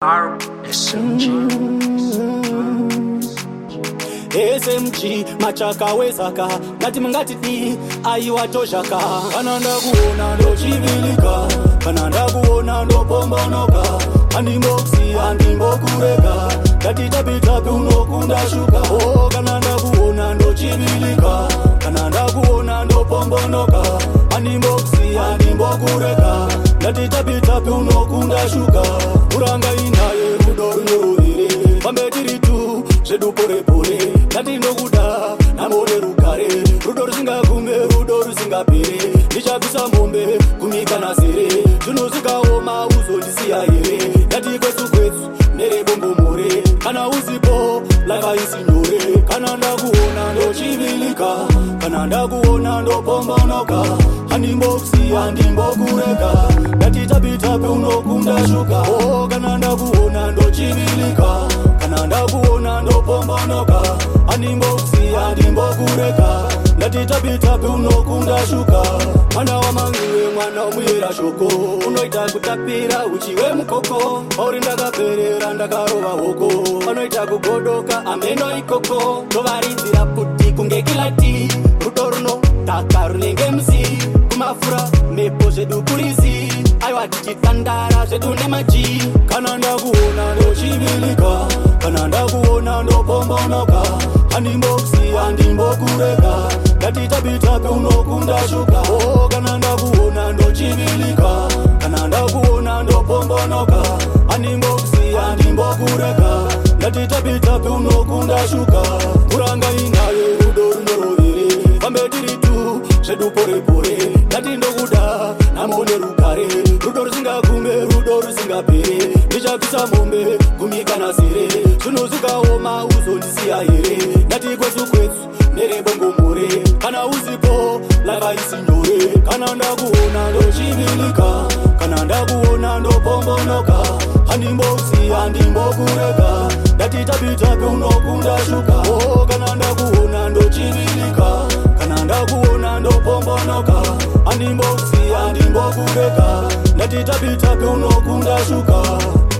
SMG machaka wezaka ngati mungati di aiwa toshaka kana ndakuona ndochivilika kana ndakuona ndopombonoka andimboksi andimbokureka ngati tapitapi unokunda shuka oh kana ndakuona ndochivilika kana ndakuona ndopombonoka andimboksi andimbokureka ngati tapitapi unokunda shuka uranga inaye rudo runorovire pambetiri tu zvedu pore ngati ndokuda namone rugare rudo rusingagume rudo rusingapere ndichabvisa mombe kumika zere zvinozvikaoma uzondisiya here ngati kwetsu nerebombomore kana uzipo life isi nyore kana ndakuona ndochivilika kana ndakuona ndopombonoka handimboksi handimbokureka ngati tapitapi unokunda shuka oh kana ndakuona ndochivilika kana ndakuona ndopombonoka handimboksi handimbokureka ngati tapitapi unokunda shuka mwana wamangiwe mwana omuyera shoko unoita kutapira uchiwe mukoko pauri ndakaperera ndakarova hoko panoita kugodoka ameno ikoko ndovaridzira puti kunge kilati rudo runotaka runenge musi kumafura mepo zvedu kurisi aiwa tichitandara zvedu nemaji kana ndakuona ndochivilika kana ndakuona ndopombonoka handimboksi handimbokureka ngati tapitapi unokunda shuka oh kana ndakuona ndochivilika kana ndakuona ndopombonoka handimboksi handimbokureka ngati tapitapi unokunda shuka kuranga inaye rudo runorovire pambetiri tu zvedu pore ngati ndokuda namone rugare rudo rusingagume rudo rusingapere ndichabvisa mombe kumika zere zvinozvikaoma uzondisiya here ngati kwetsu nerebongomore kana uzipo life isi nyore kana ndakuona ndochivilika kana ndakuona ndopombonoka handimboksi handimbokureka ngati tapitapi unokunda shuka oh kana ndakuona ndochivilika kana ndakuona ndopombonoka handimboksi handimbokureka ngati tapitapi unokunda shuka